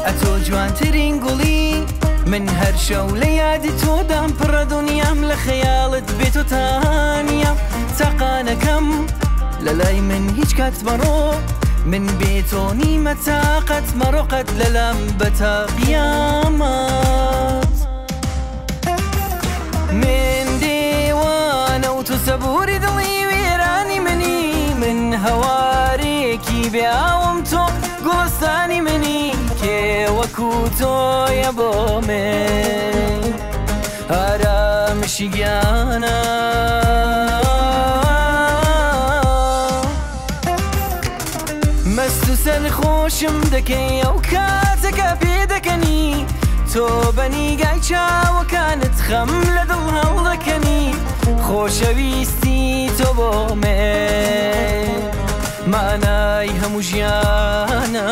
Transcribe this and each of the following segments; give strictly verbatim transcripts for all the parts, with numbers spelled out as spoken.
ئەتۆ جوانترین گوڵی من هەر شەو لە یادی تۆدام پڕە دونیام لە خەیاڵت بێت و تانیام تاقانەکەم لە لای من هیچ کات مەڕۆ من بێتۆ نیمە تاقەت مەڕۆقەت لەلام بەتا قیامەت من دێوانە و تو سەبووری دڵی وێرانی منی من هەوارێکی بێئاوم تۆ گۆستانی منی کێ وەکو تۆیە بۆ من ئارامشی گیانە مەست و سەرخۆشم دەکەی ئەو کاتەکە پێ دەکەنی تۆ بەنیگای چاوەکانت خەم لە دڵ هەڵدەکەنی خۆشەویستی تۆ بۆ من مانای هەموو ژیانە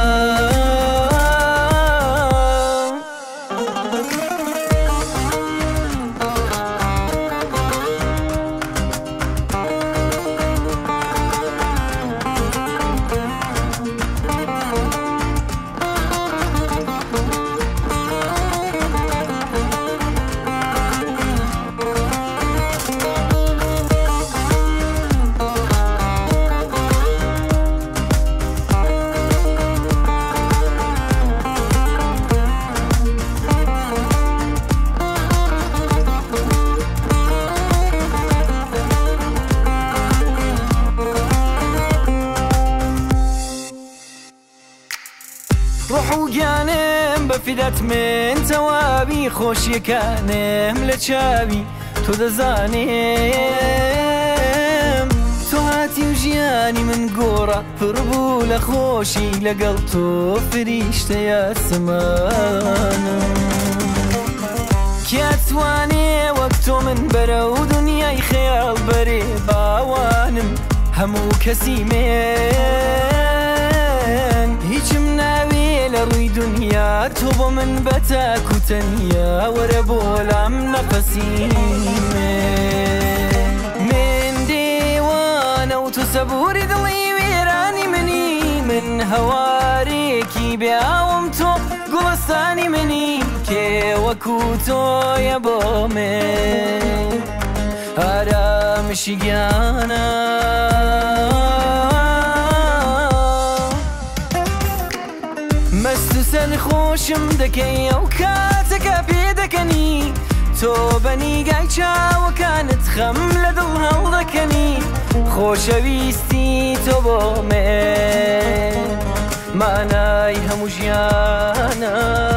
ڕۆح و گیانم بەفیدەت من تەواوی خۆشیەکانم لە چاوی تۆ دەزانێم تۆ هاتی و ژیانی من گۆڕە پڕبوو لە خۆشی لەگەڵ تۆ فریشتە یاسمانم کاتوانێ وەک تۆ من بەرە و دنیای خەیاڵ بەرێ باوانم هەموو کەسی من هیچم ناوێ لە ڕووی دنیا تۆ بۆ من بەتاک و تەنیا وەرە بۆ لام نەفەسی من من دێوانە و تۆ سەبووری دڵی وێرانی منی من هەوارێکی بێئاوم تۆ گوڵستانی منی کێ وەکو تۆیە بۆ من ئارامشی گیانە مەست و سەرخۆشم دەکەی ئەو کاتەکە پێ دەکەنی تۆ بەنیگای چاوەکانت خەم لە دڵ هەڵدەکەنی خۆشەویستی تۆ بۆ من مانای هەموو ژیانە